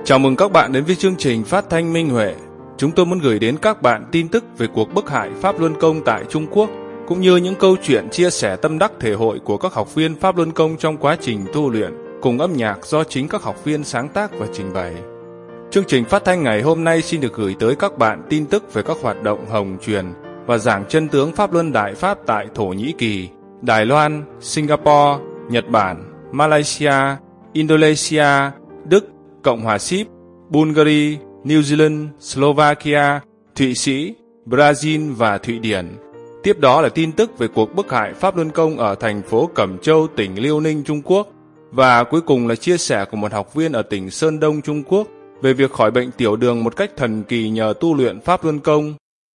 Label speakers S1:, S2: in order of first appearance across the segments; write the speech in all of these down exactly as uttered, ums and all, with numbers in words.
S1: Chào mừng các bạn đến với chương trình phát thanh Minh Huệ. Chúng tôi muốn gửi đến các bạn tin tức về cuộc bức hại Pháp Luân Công tại Trung Quốc, cũng như những câu chuyện chia sẻ tâm đắc thể hội của các học viên Pháp Luân Công trong quá trình tu luyện, cùng âm nhạc do chính các học viên sáng tác và trình bày. Chương trình phát thanh ngày hôm nay xin được gửi tới các bạn tin tức về các hoạt động hồng truyền và giảng chân tướng Pháp Luân Đại Pháp tại Thổ Nhĩ Kỳ, Đài Loan, Singapore, Nhật Bản, Malaysia, Indonesia, Đức, Cộng hòa Síp, Bulgaria, New Zealand, Slovakia, Thụy Sĩ, Brazil và Thụy Điển. Tiếp đó là tin tức về cuộc bức hại Pháp Luân Công ở thành phố Cẩm Châu, tỉnh Liêu Ninh, Trung Quốc. Và cuối cùng là chia sẻ của một học viên ở tỉnh Sơn Đông, Trung Quốc về việc khỏi bệnh tiểu đường một cách thần kỳ nhờ tu luyện Pháp Luân Công.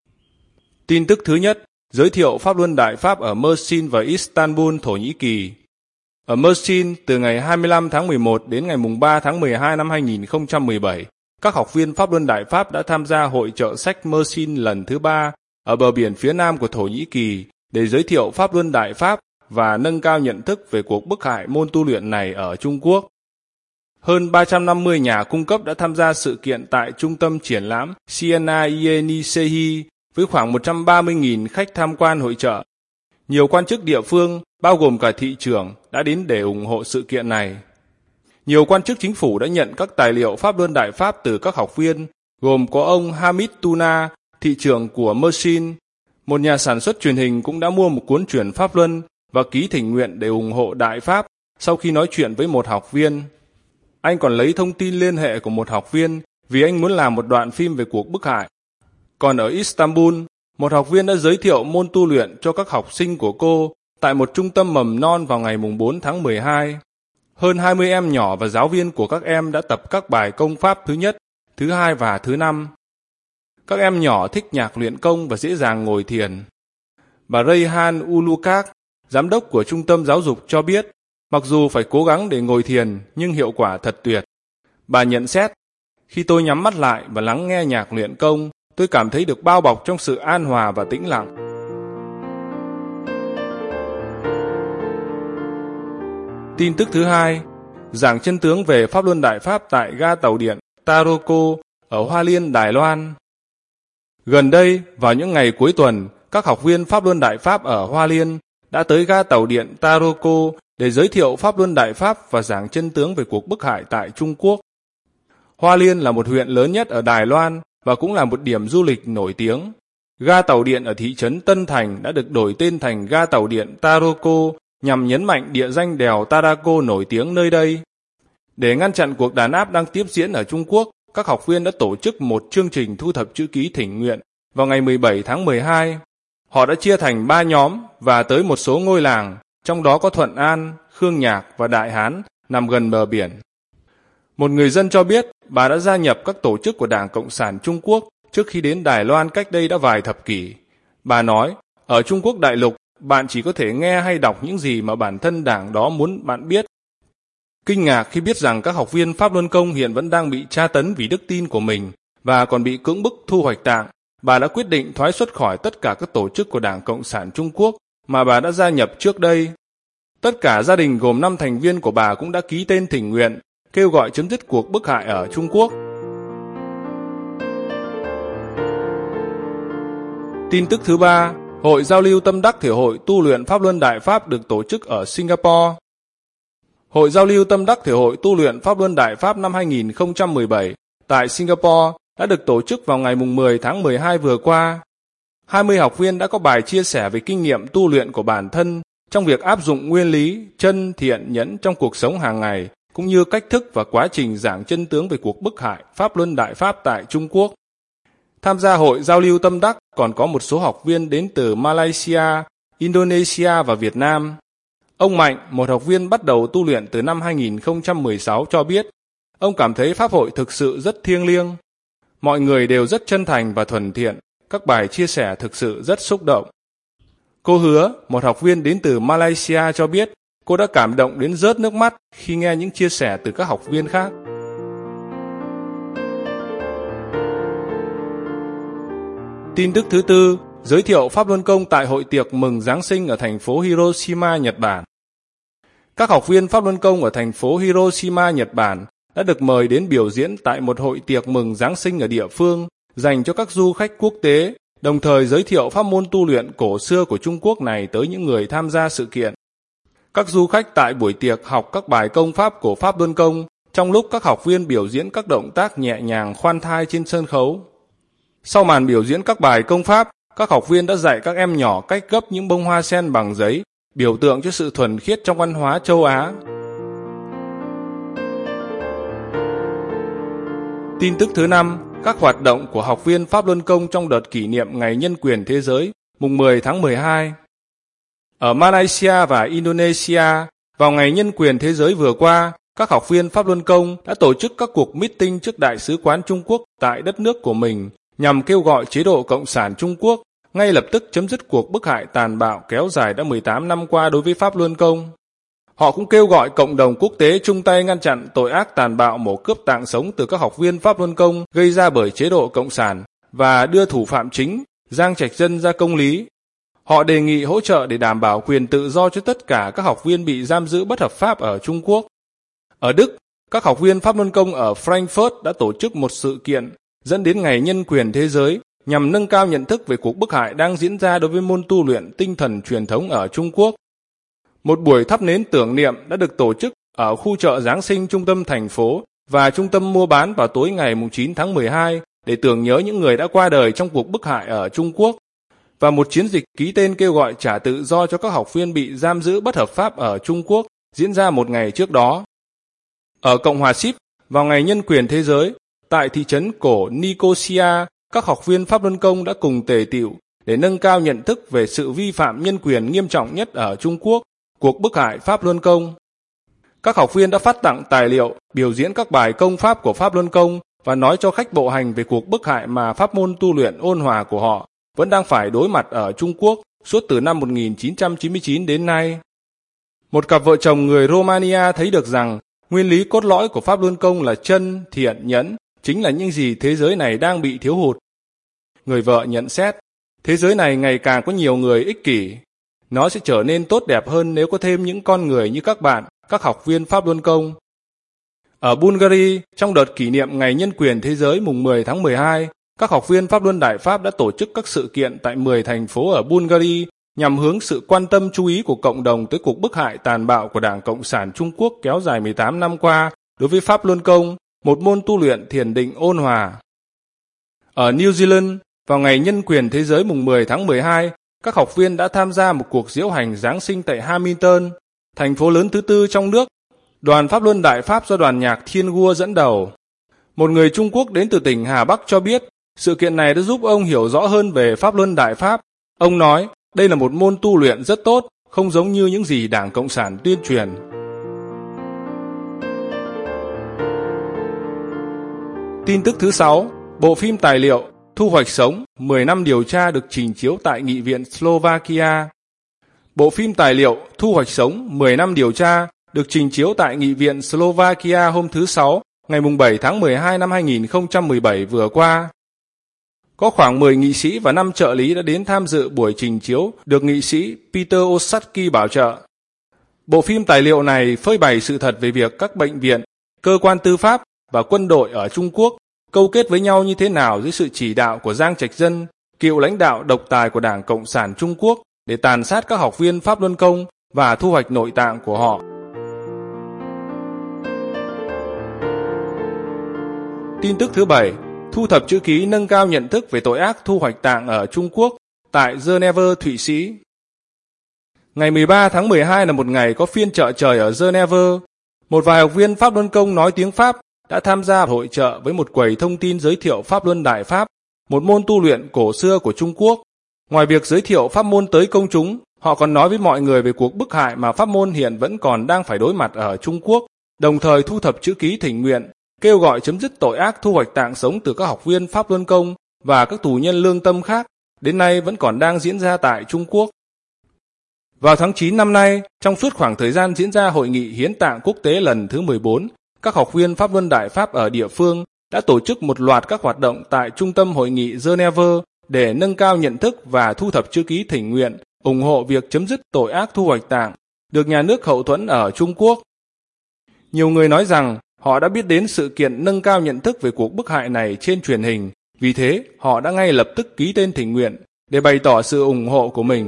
S1: Tin tức thứ nhất, giới thiệu Pháp Luân Đại Pháp ở Mersin và Istanbul, Thổ Nhĩ Kỳ. Ở Mersin, từ ngày hai mươi lăm tháng mười một đến ngày ba tháng mười hai năm hai nghìn không trăm mười bảy, các học viên Pháp Luân Đại Pháp đã tham gia hội chợ sách Mersin lần thứ ba ở bờ biển phía nam của Thổ Nhĩ Kỳ để giới thiệu Pháp Luân Đại Pháp và nâng cao nhận thức về cuộc bức hại môn tu luyện này ở Trung Quốc. Hơn ba trăm năm mươi nhà cung cấp đã tham gia sự kiện tại trung tâm triển lãm Siena Yenisei với khoảng một trăm ba mươi nghìn khách tham quan hội chợ. Nhiều quan chức địa phương, bao gồm cả thị trưởng, đã đến để ủng hộ sự kiện này. Nhiều quan chức chính phủ đã nhận các tài liệu Pháp Luân Đại Pháp từ các học viên, gồm có ông Hamid Tuna, thị trưởng của Mersin. Một nhà sản xuất truyền hình cũng đã mua một cuốn truyện Pháp Luân và ký thỉnh nguyện để ủng hộ Đại Pháp sau khi nói chuyện với một học viên. Anh còn lấy thông tin liên hệ của một học viên vì anh muốn làm một đoạn phim về cuộc bức hại. Còn ở Istanbul, một học viên đã giới thiệu môn tu luyện cho các học sinh của cô tại một trung tâm mầm non vào ngày bốn tháng mười hai. Hơn hai mươi em nhỏ và giáo viên của các em đã tập các bài công pháp thứ nhất, thứ hai và thứ năm. Các em nhỏ thích nhạc luyện công và dễ dàng ngồi thiền. Bà Rayhan Ulukak, giám đốc của trung tâm giáo dục cho biết, mặc dù phải cố gắng để ngồi thiền nhưng hiệu quả thật tuyệt. Bà nhận xét, khi tôi nhắm mắt lại và lắng nghe nhạc luyện công, tôi cảm thấy được bao bọc trong sự an hòa và tĩnh lặng. Tin tức thứ hai, giảng chân tướng về Pháp Luân Đại Pháp tại ga tàu điện Taroko ở Hoa Liên, Đài Loan. Gần đây, vào những ngày cuối tuần, các học viên Pháp Luân Đại Pháp ở Hoa Liên đã tới ga tàu điện Taroko để giới thiệu Pháp Luân Đại Pháp và giảng chân tướng về cuộc bức hại tại Trung Quốc. Hoa Liên là một huyện lớn nhất ở Đài Loan và cũng là một điểm du lịch nổi tiếng. Ga tàu điện ở thị trấn Tân Thành đã được đổi tên thành ga tàu điện Taroko nhằm nhấn mạnh địa danh đèo Tarako nổi tiếng nơi đây. Để ngăn chặn cuộc đàn áp đang tiếp diễn ở Trung Quốc, các học viên đã tổ chức một chương trình thu thập chữ ký thỉnh nguyện vào ngày mười bảy tháng mười hai. Họ đã chia thành ba nhóm và tới một số ngôi làng, trong đó có Thuận An, Khương Nhạc và Đại Hán nằm gần bờ biển. Một người dân cho biết bà đã gia nhập các tổ chức của Đảng Cộng sản Trung Quốc trước khi đến Đài Loan cách đây đã vài thập kỷ. Bà nói, ở Trung Quốc đại lục, bạn chỉ có thể nghe hay đọc những gì mà bản thân đảng đó muốn bạn biết. Kinh ngạc khi biết rằng các học viên Pháp Luân Công hiện vẫn đang bị tra tấn vì đức tin của mình và còn bị cưỡng bức thu hoạch tạng, bà đã quyết định thoái xuất khỏi tất cả các tổ chức của Đảng Cộng sản Trung Quốc mà bà đã gia nhập trước đây. Tất cả gia đình gồm năm thành viên của bà cũng đã ký tên thỉnh nguyện, kêu gọi chấm dứt cuộc bức hại ở Trung Quốc. Tin tức thứ ba, Hội giao lưu tâm đắc thể hội tu luyện Pháp Luân Đại Pháp được tổ chức ở Singapore. Hội giao lưu tâm đắc thể hội tu luyện Pháp Luân Đại Pháp năm hai nghìn không trăm mười bảy tại Singapore đã được tổ chức vào ngày mười tháng mười hai vừa qua. hai mươi học viên đã có bài chia sẻ về kinh nghiệm tu luyện của bản thân trong việc áp dụng nguyên lý, chân, thiện, nhẫn trong cuộc sống hàng ngày, cũng như cách thức và quá trình giảng chân tướng về cuộc bức hại Pháp Luân Đại Pháp tại Trung Quốc. Tham gia hội giao lưu tâm đắc còn có một số học viên đến từ Malaysia, Indonesia và Việt Nam. Ông Mạnh, một học viên bắt đầu tu luyện từ năm hai nghìn không trăm mười sáu cho biết, ông cảm thấy Pháp hội thực sự rất thiêng liêng. Mọi người đều rất chân thành và thuần thiện, các bài chia sẻ thực sự rất xúc động. Cô Hứa, một học viên đến từ Malaysia cho biết, cô đã cảm động đến rớt nước mắt khi nghe những chia sẻ từ các học viên khác. Tin tức thứ tư, giới thiệu Pháp Luân Công tại hội tiệc mừng Giáng sinh ở thành phố Hiroshima, Nhật Bản. Các học viên Pháp Luân Công ở thành phố Hiroshima, Nhật Bản đã được mời đến biểu diễn tại một hội tiệc mừng Giáng sinh ở địa phương dành cho các du khách quốc tế, đồng thời giới thiệu pháp môn tu luyện cổ xưa của Trung Quốc này tới những người tham gia sự kiện. Các du khách tại buổi tiệc học các bài công pháp của Pháp Luân Công, trong lúc các học viên biểu diễn các động tác nhẹ nhàng khoan thai trên sân khấu. Sau màn biểu diễn các bài công pháp, các học viên đã dạy các em nhỏ cách gấp những bông hoa sen bằng giấy, biểu tượng cho sự thuần khiết trong văn hóa châu Á. Tin tức thứ năm, các hoạt động của học viên Pháp Luân Công trong đợt kỷ niệm Ngày Nhân quyền Thế giới, mùng mười tháng mười hai. Ở Malaysia và Indonesia, vào Ngày Nhân quyền Thế giới vừa qua, các học viên Pháp Luân Công đã tổ chức các cuộc meeting trước Đại sứ quán Trung Quốc tại đất nước của mình, nhằm kêu gọi chế độ Cộng sản Trung Quốc ngay lập tức chấm dứt cuộc bức hại tàn bạo kéo dài đã mười tám năm qua đối với Pháp Luân Công. Họ cũng kêu gọi cộng đồng quốc tế chung tay ngăn chặn tội ác tàn bạo mổ cướp tạng sống từ các học viên Pháp Luân Công gây ra bởi chế độ Cộng sản và đưa thủ phạm chính, Giang Trạch Dân ra công lý. Họ đề nghị hỗ trợ để đảm bảo quyền tự do cho tất cả các học viên bị giam giữ bất hợp pháp ở Trung Quốc. Ở Đức, các học viên Pháp Luân Công ở Frankfurt đã tổ chức một sự kiện dẫn đến Ngày Nhân quyền Thế giới nhằm nâng cao nhận thức về cuộc bức hại đang diễn ra đối với môn tu luyện tinh thần truyền thống ở Trung Quốc. Một buổi thắp nến tưởng niệm đã được tổ chức ở khu chợ Giáng sinh trung tâm thành phố và trung tâm mua bán vào tối ngày chín tháng mười hai để tưởng nhớ những người đã qua đời trong cuộc bức hại ở Trung Quốc, và một chiến dịch ký tên kêu gọi trả tự do cho các học viên bị giam giữ bất hợp pháp ở Trung Quốc diễn ra một ngày trước đó. Ở Cộng hòa Síp, vào Ngày Nhân quyền Thế giới, tại thị trấn cổ Nicosia, các học viên Pháp Luân Công đã cùng tề tựu để nâng cao nhận thức về sự vi phạm nhân quyền nghiêm trọng nhất ở Trung Quốc, cuộc bức hại Pháp Luân Công. Các học viên đã phát tặng tài liệu, biểu diễn các bài công pháp của Pháp Luân Công và nói cho khách bộ hành về cuộc bức hại mà pháp môn tu luyện ôn hòa của họ vẫn đang phải đối mặt ở Trung Quốc suốt từ năm một nghìn chín trăm chín mươi chín đến nay. Một cặp vợ chồng người Romania thấy được rằng nguyên lý cốt lõi của Pháp Luân Công là chân, thiện, nhẫn, chính là những gì thế giới này đang bị thiếu hụt. Người vợ nhận xét, thế giới này ngày càng có nhiều người ích kỷ. Nó sẽ trở nên tốt đẹp hơn nếu có thêm những con người như các bạn, các học viên Pháp Luân Công. Ở Bulgaria, trong đợt kỷ niệm Ngày Nhân quyền Thế giới mùng mười tháng mười hai, các học viên Pháp Luân Đại Pháp đã tổ chức các sự kiện tại mười thành phố ở Bulgaria nhằm hướng sự quan tâm chú ý của cộng đồng tới cuộc bức hại tàn bạo của Đảng Cộng sản Trung Quốc kéo dài mười tám năm qua đối với Pháp Luân Công, một môn tu luyện thiền định ôn hòa. Ở New Zealand, vào Ngày Nhân quyền Thế giới mùng mười tháng mười hai, các học viên đã tham gia một cuộc diễu hành Giáng sinh tại Hamilton, thành phố lớn thứ tư trong nước. Đoàn Pháp Luân Đại Pháp do đoàn nhạc Thiên Gua dẫn đầu. Một người Trung Quốc đến từ tỉnh Hà Bắc cho biết, sự kiện này đã giúp ông hiểu rõ hơn về Pháp Luân Đại Pháp. Ông nói, đây là một môn tu luyện rất tốt, không giống như những gì Đảng Cộng sản tuyên truyền. Tin tức thứ sáu, bộ phim tài liệu Thu hoạch sống, mười năm điều tra được trình chiếu tại Nghị viện Slovakia. Bộ phim tài liệu Thu hoạch sống, mười năm điều tra được trình chiếu tại Nghị viện Slovakia hôm thứ Sáu, ngày bảy tháng mười hai năm hai nghìn không trăm mười bảy vừa qua. Có khoảng mười nghị sĩ và năm trợ lý đã đến tham dự buổi trình chiếu được nghị sĩ Peter Osatki bảo trợ. Bộ phim tài liệu này phơi bày sự thật về việc các bệnh viện, cơ quan tư pháp và quân đội ở Trung Quốc câu kết với nhau như thế nào dưới sự chỉ đạo của Giang Trạch Dân, cựu lãnh đạo độc tài của Đảng Cộng sản Trung Quốc, để tàn sát các học viên Pháp Luân Công và thu hoạch nội tạng của họ. Tin tức thứ bảy, thu thập chữ ký nâng cao nhận thức về tội ác thu hoạch tạng ở Trung Quốc tại Geneva, Thụy Sĩ. Ngày mười ba tháng mười hai là một ngày có phiên chợ trời ở Geneva. Một vài học viên Pháp Luân Công nói tiếng Pháp đã tham gia hội chợ với một quầy thông tin giới thiệu Pháp Luân Đại Pháp, một môn tu luyện cổ xưa của Trung Quốc. Ngoài việc giới thiệu pháp môn tới công chúng, họ còn nói với mọi người về cuộc bức hại mà pháp môn hiện vẫn còn đang phải đối mặt ở Trung Quốc, đồng thời thu thập chữ ký thỉnh nguyện, kêu gọi chấm dứt tội ác thu hoạch tạng sống từ các học viên Pháp Luân Công và các tù nhân lương tâm khác, đến nay vẫn còn đang diễn ra tại Trung Quốc. Vào tháng chín năm nay, trong suốt khoảng thời gian diễn ra Hội nghị Hiến tạng Quốc tế lần thứ mười bốn, các học viên Pháp Luân Đại Pháp ở địa phương đã tổ chức một loạt các hoạt động tại Trung tâm Hội nghị Geneva để nâng cao nhận thức và thu thập chữ ký thỉnh nguyện, ủng hộ việc chấm dứt tội ác thu hoạch tạng, được nhà nước hậu thuẫn ở Trung Quốc. Nhiều người nói rằng Họ đã biết đến sự kiện nâng cao nhận thức về cuộc bức hại này trên truyền hình, vì thế họ đã ngay lập tức ký tên thỉnh nguyện để bày tỏ sự ủng hộ của mình.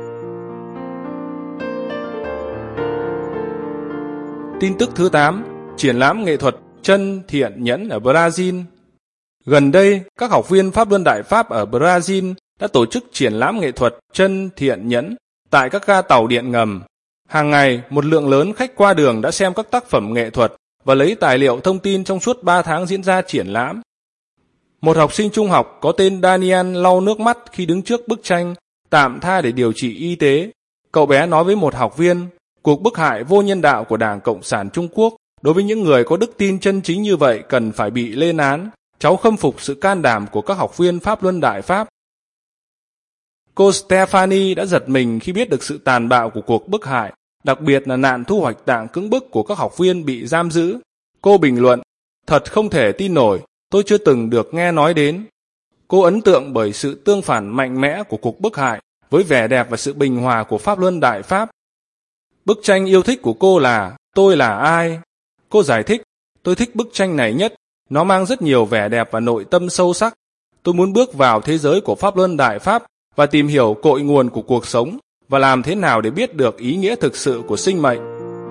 S1: Tin tức thứ tám, triển lãm nghệ thuật chân thiện nhẫn ở Brazil. Gần đây, các học viên Pháp Luân Đại Pháp ở Brazil đã tổ chức triển lãm nghệ thuật chân thiện nhẫn tại các ga tàu điện ngầm. Hàng ngày, một lượng lớn khách qua đường đã xem các tác phẩm nghệ thuật và lấy tài liệu thông tin trong suốt ba tháng diễn ra triển lãm. Một học sinh trung học có tên Daniel lau nước mắt khi đứng trước bức tranh Tạm tha để điều trị y tế. Cậu bé nói với một học viên, cuộc bức hại vô nhân đạo của Đảng Cộng sản Trung Quốc đối với những người có đức tin chân chính như vậy cần phải bị lên án. Cháu khâm phục sự can đảm của các học viên Pháp Luân Đại Pháp. Cô Stephanie đã giật mình khi biết được sự tàn bạo của cuộc bức hại, đặc biệt là nạn thu hoạch tạng cưỡng bức của các học viên bị giam giữ. Cô bình luận, thật không thể tin nổi, tôi chưa từng được nghe nói đến. Cô ấn tượng bởi sự tương phản mạnh mẽ của cuộc bức hại với vẻ đẹp và sự bình hòa của Pháp Luân Đại Pháp. Bức tranh yêu thích của cô là Tôi là ai? Cô giải thích, tôi thích bức tranh này nhất. Nó mang rất nhiều vẻ đẹp và nội tâm sâu sắc. Tôi muốn bước vào thế giới của Pháp Luân Đại Pháp và tìm hiểu cội nguồn của cuộc sống và làm thế nào để biết được ý nghĩa thực sự của sinh mệnh.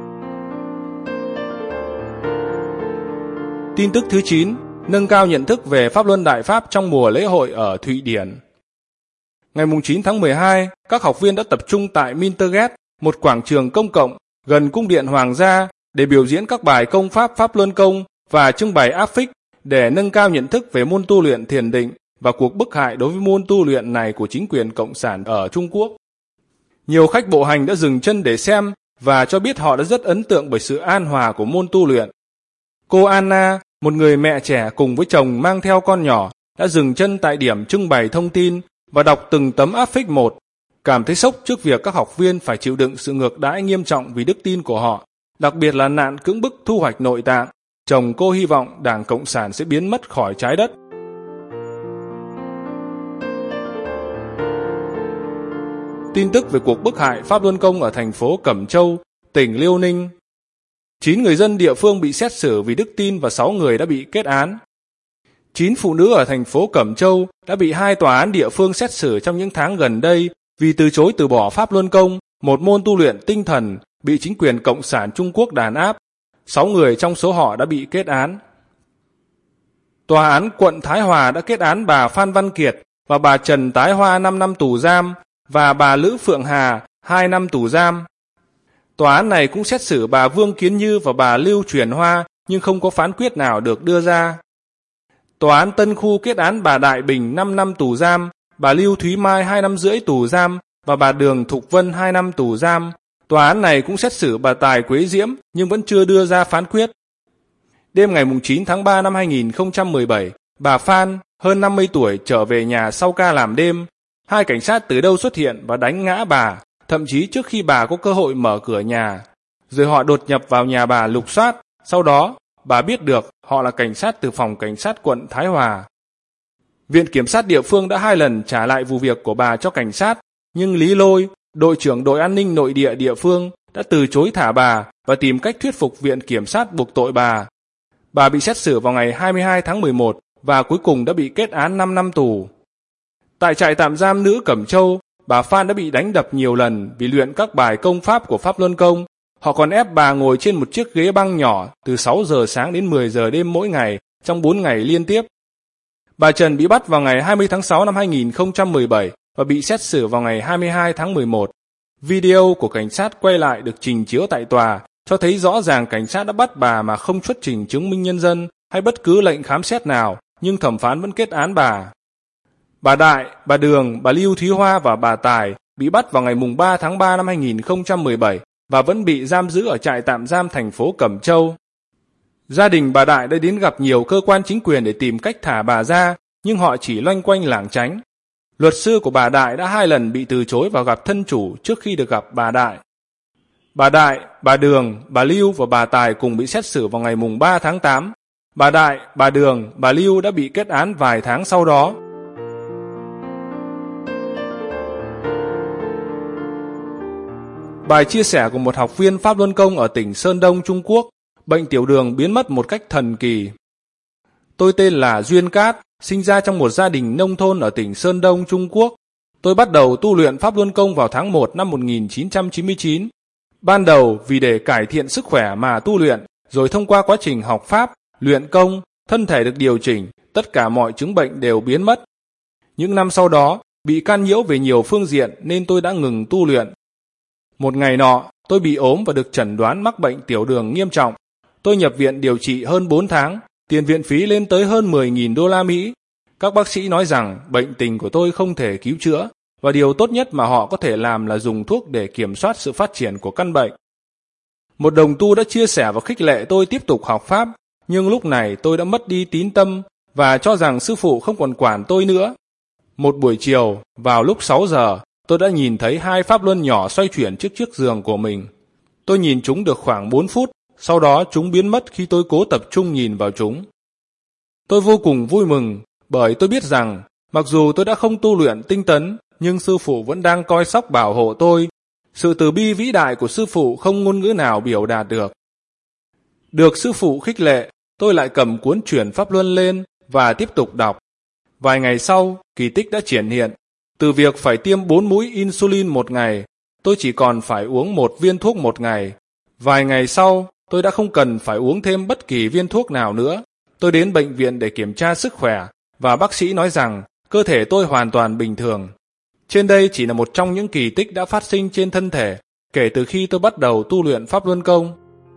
S1: Tin tức thứ chín, nâng cao nhận thức về Pháp Luân Đại Pháp trong mùa lễ hội ở Thụy Điển. Ngày chín tháng mười hai, các học viên đã tập trung tại Mintergate, một quảng trường công cộng gần cung điện Hoàng gia để biểu diễn các bài công pháp Pháp Luân Công và trưng bày áp phích để nâng cao nhận thức về môn tu luyện thiền định và cuộc bức hại đối với môn tu luyện này của chính quyền Cộng sản ở Trung Quốc. Nhiều khách bộ hành đã dừng chân để xem và cho biết họ đã rất ấn tượng bởi sự an hòa của môn tu luyện. Cô Anna, một người mẹ trẻ cùng với chồng mang theo con nhỏ, đã dừng chân tại điểm trưng bày thông tin và đọc từng tấm áp phích một, cảm thấy sốc trước việc các học viên phải chịu đựng sự ngược đãi nghiêm trọng vì đức tin của họ, đặc biệt là nạn cưỡng bức thu hoạch nội tạng. Chồng cô hy vọng Đảng Cộng sản sẽ biến mất khỏi trái đất. Tin tức về cuộc bức hại Pháp Luân Công ở thành phố Cẩm Châu, tỉnh Liêu Ninh. Chín người dân địa phương bị xét xử vì đức tin và sáu người đã bị kết án. Chín phụ nữ ở thành phố Cẩm Châu đã bị hai tòa án địa phương xét xử trong những tháng gần đây vì từ chối từ bỏ Pháp Luân Công, một môn tu luyện tinh thần bị chính quyền Cộng sản Trung Quốc đàn áp. Sáu người trong số họ đã bị kết án. Tòa án quận Thái Hòa đã kết án bà Phan Văn Kiệt và bà Trần Tái Hoa năm năm tù giam và bà Lữ Phượng Hà hai năm tù giam. Tòa án này cũng xét xử bà Vương Kiến Như và bà Lưu Truyền Hoa nhưng không có phán quyết nào được đưa ra. Tòa án Tân Khu kết án bà Đại Bình năm năm tù giam, bà Lưu Thúy Mai hai năm rưỡi tù giam và bà Đường Thục Vân hai năm tù giam. Tòa án này cũng xét xử bà Tài Quế Diễm nhưng vẫn chưa đưa ra phán quyết. Đêm ngày chín tháng ba năm hai nghìn không trăm mười bảy, bà Phan, hơn năm mươi tuổi, trở về nhà sau ca làm đêm. Hai cảnh sát từ đâu xuất hiện và đánh ngã bà, thậm chí trước khi bà có cơ hội mở cửa nhà. Rồi họ đột nhập vào nhà bà lục soát, sau đó bà biết được họ là cảnh sát từ phòng cảnh sát quận Thái Hòa. Viện Kiểm sát địa phương đã hai lần trả lại vụ việc của bà cho cảnh sát, nhưng Lý Lôi, đội trưởng đội an ninh nội địa địa phương, đã từ chối thả bà và tìm cách thuyết phục Viện Kiểm sát buộc tội bà. Bà bị xét xử vào ngày hai mươi hai tháng mười một và cuối cùng đã bị kết án năm năm tù. Tại trại tạm giam nữ Cẩm Châu, bà Phan đã bị đánh đập nhiều lần vì luyện các bài công pháp của Pháp Luân Công. Họ còn ép bà ngồi trên một chiếc ghế băng nhỏ từ sáu giờ sáng đến mười giờ đêm mỗi ngày trong bốn ngày liên tiếp. Bà Trần bị bắt vào ngày hai mươi tháng sáu năm hai nghìn không trăm mười bảy và bị xét xử vào ngày hai mươi hai tháng mười một. Video của cảnh sát quay lại được trình chiếu tại tòa cho thấy rõ ràng cảnh sát đã bắt bà mà không xuất trình chứng minh nhân dân hay bất cứ lệnh khám xét nào, nhưng thẩm phán vẫn kết án bà. Bà Đại, bà Đường, bà Lưu Thúy Hoa và bà Tài bị bắt vào ngày ba tháng ba năm hai nghìn không trăm mười bảy và vẫn bị giam giữ ở trại tạm giam thành phố Cẩm Châu. Gia đình bà Đại đã đến gặp nhiều cơ quan chính quyền để tìm cách thả bà ra, nhưng họ chỉ loanh quanh lảng tránh. Luật sư của bà Đại đã hai lần bị từ chối vào gặp thân chủ trước khi được gặp bà Đại. Bà Đại, bà Đường, bà Lưu và bà Tài cùng bị xét xử vào ngày ba tháng tám. Bà Đại, bà Đường, bà Lưu đã bị kết án vài tháng sau đó. Bài chia sẻ của một học viên Pháp Luân Công ở tỉnh Sơn Đông, Trung Quốc. bệnh tiểu đường biến mất một cách thần kỳ. Tôi tên là Duyên Cát, sinh ra trong một gia đình nông thôn ở tỉnh Sơn Đông, Trung Quốc. Tôi bắt đầu tu luyện Pháp Luân Công vào tháng một năm một nghìn chín trăm chín mươi chín. Ban đầu vì để cải thiện sức khỏe mà tu luyện, rồi thông qua quá trình học Pháp, luyện công, thân thể được điều chỉnh, tất cả mọi chứng bệnh đều biến mất. Những năm sau đó, bị can nhiễu về nhiều phương diện nên tôi đã ngừng tu luyện. Một ngày nọ, tôi bị ốm và được chẩn đoán mắc bệnh tiểu đường nghiêm trọng. Tôi nhập viện điều trị hơn bốn tháng, tiền viện phí lên tới hơn mười nghìn đô la Mỹ. Các bác sĩ nói rằng bệnh tình của tôi không thể cứu chữa, và điều tốt nhất mà họ có thể làm là dùng thuốc để kiểm soát sự phát triển của căn bệnh. Một đồng tu đã chia sẻ và khích lệ tôi tiếp tục học Pháp, nhưng lúc này tôi đã mất đi tín tâm và cho rằng sư phụ không còn quản tôi nữa. Một buổi chiều, vào lúc sáu giờ, tôi đã nhìn thấy hai pháp luân nhỏ xoay chuyển trước chiếc giường của mình. Tôi nhìn chúng được khoảng bốn phút, sau đó chúng biến mất khi tôi cố tập trung nhìn vào chúng. Tôi vô cùng vui mừng, bởi tôi biết rằng, mặc dù tôi đã không tu luyện tinh tấn, nhưng sư phụ vẫn đang coi sóc bảo hộ tôi. Sự từ bi vĩ đại của sư phụ không ngôn ngữ nào biểu đạt được. Được sư phụ khích lệ, tôi lại cầm cuốn Chuyển Pháp Luân lên và tiếp tục đọc. Vài ngày sau, kỳ tích đã triển hiện. Từ việc phải tiêm bốn mũi insulin một ngày, tôi chỉ còn phải uống một viên thuốc một ngày. Vài ngày sau, tôi đã không cần phải uống thêm bất kỳ viên thuốc nào nữa. Tôi đến bệnh viện để kiểm tra sức khỏe, và bác sĩ nói rằng cơ thể tôi hoàn toàn bình thường. Trên đây chỉ là một trong những kỳ tích đã phát sinh trên thân thể kể từ khi tôi bắt đầu tu luyện Pháp Luân Công.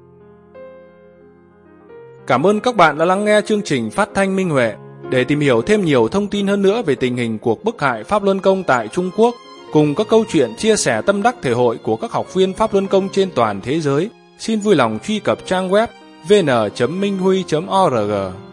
S1: Cảm ơn các bạn đã lắng nghe chương trình phát thanh Minh Huệ. Để tìm hiểu thêm nhiều thông tin hơn nữa về tình hình cuộc bức hại Pháp Luân Công tại Trung Quốc, cùng các câu chuyện chia sẻ tâm đắc thể hội của các học viên Pháp Luân Công trên toàn thế giới, xin vui lòng truy cập trang web vê en chấm minh huy chấm o r g.